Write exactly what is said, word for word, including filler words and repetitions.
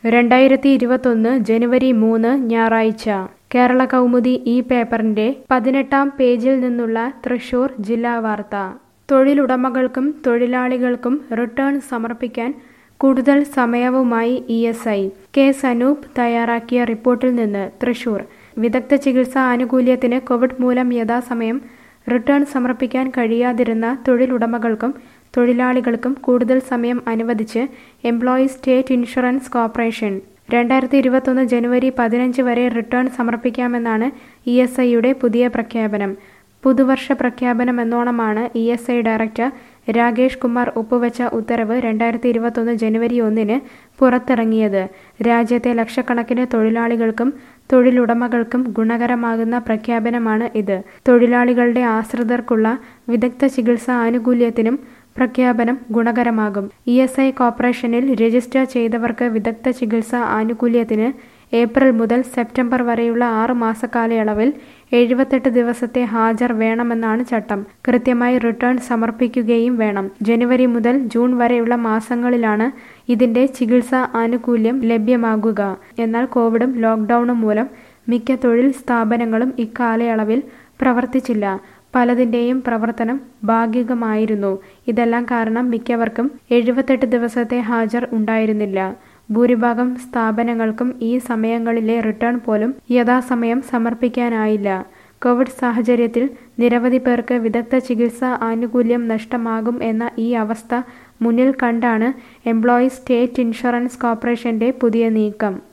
രണ്ടായിരത്തി ഇരുപത്തൊന്ന് ജനുവരി മൂന്ന് ഞായറാഴ്ച കേരള കൗമുദി ഈ പേപ്പറിന്റെ പതിനെട്ടാം പേജിൽ നിന്നുള്ള തൃശൂർ ജില്ലാ വാർത്ത. തൊഴിലുടമകൾക്കും തൊഴിലാളികൾക്കും റിട്ടേൺ സമർപ്പിക്കാൻ കൂടുതൽ സമയവുമായി E S I. K Sanoop തയ്യാറാക്കിയ റിപ്പോർട്ടിൽ നിന്ന് തൃശൂർ. വിദഗ്ധ ചികിത്സാ ആനുകൂല്യത്തിന് കോവിഡ് മൂലം യഥാസമയം റിട്ടേൺ സമർപ്പിക്കാൻ കഴിയാതിരുന്ന തൊഴിലുടമകൾക്കും തൊഴിലാളികൾക്കും കൂടുതൽ സമയം അനുവദിച്ച് എംപ്ലോയീസ് സ്റ്റേറ്റ് ഇൻഷുറൻസ് കോർപ്പറേഷൻ. രണ്ടായിരത്തി ഇരുപത്തൊന്ന് ജനുവരി പതിനഞ്ച് വരെ റിട്ടേൺ സമർപ്പിക്കാമെന്നാണ് ഇ എസ് ഐയുടെ പുതിയ പ്രഖ്യാപനം. പുതുവർഷ പ്രഖ്യാപനം എന്നോണമാണ് E S I director Rakesh Kumar ഒപ്പുവെച്ച ഉത്തരവ് രണ്ടായിരത്തി ഇരുപത്തൊന്ന് ജനുവരി ഒന്നിന് പുറത്തിറങ്ങിയത്. രാജ്യത്തെ ലക്ഷക്കണക്കിന് തൊഴിലാളികൾക്കും തൊഴിലുടമകൾക്കും ഗുണകരമാകുന്ന പ്രഖ്യാപനമാണ് ഇത്. തൊഴിലാളികളുടെ ആശ്രിതർക്കുള്ള വിദഗ്ധ ചികിത്സാ ആനുകൂല്യത്തിനും പ്രഖ്യാപനം ഗുണകരമാകും. ഇ എസ് ഐ കോർപ്പറേഷനിൽ രജിസ്റ്റർ ചെയ്തവർക്ക് വിദഗ്ധ ചികിത്സാ ആനുകൂല്യത്തിന് ഏപ്രിൽ മുതൽ സെപ്റ്റംബർ വരെയുള്ള ആറ് മാസക്കാലയളവിൽ എഴുപത്തെട്ട് ദിവസത്തെ ഹാജർ വേണമെന്നാണ് ചട്ടം. കൃത്യമായി റിട്ടേൺ സമർപ്പിക്കുകയും വേണം. ജനുവരി മുതൽ ജൂൺ വരെയുള്ള മാസങ്ങളിലാണ് ഇതിന്റെ ചികിത്സാ ആനുകൂല്യം ലഭ്യമാകുക. എന്നാൽ കോവിഡും ലോക്ക്ഡൌണും മൂലം മിക്ക തൊഴിൽ സ്ഥാപനങ്ങളും ഇക്കാലയളവിൽ പ്രവർത്തിച്ചില്ല. പലതിന്റെയും പ്രവർത്തനം ഭാഗികമായിരുന്നു. ഇതെല്ലാം കാരണം മിക്കവർക്കും എഴുപത്തെട്ട് ദിവസത്തെ ഹാജർ ഉണ്ടായിരുന്നില്ല. ഭൂരിഭാഗം സ്ഥാപനങ്ങൾക്കും ഈ സമയങ്ങളിലെ റിട്ടേൺ പോലും യഥാസമയം സമർപ്പിക്കാനായില്ല. കോവിഡ് സാഹചര്യത്തിൽ നിരവധി പേർക്ക് വിദഗ്ധ ചികിത്സാ ആനുകൂല്യം നഷ്ടമാകും എന്ന ഈ അവസ്ഥ മുന്നിൽ കണ്ടാണ് എംപ്ലോയീസ് സ്റ്റേറ്റ് ഇൻഷുറൻസ് കോർപ്പറേഷന്റെ പുതിയ നീക്കം.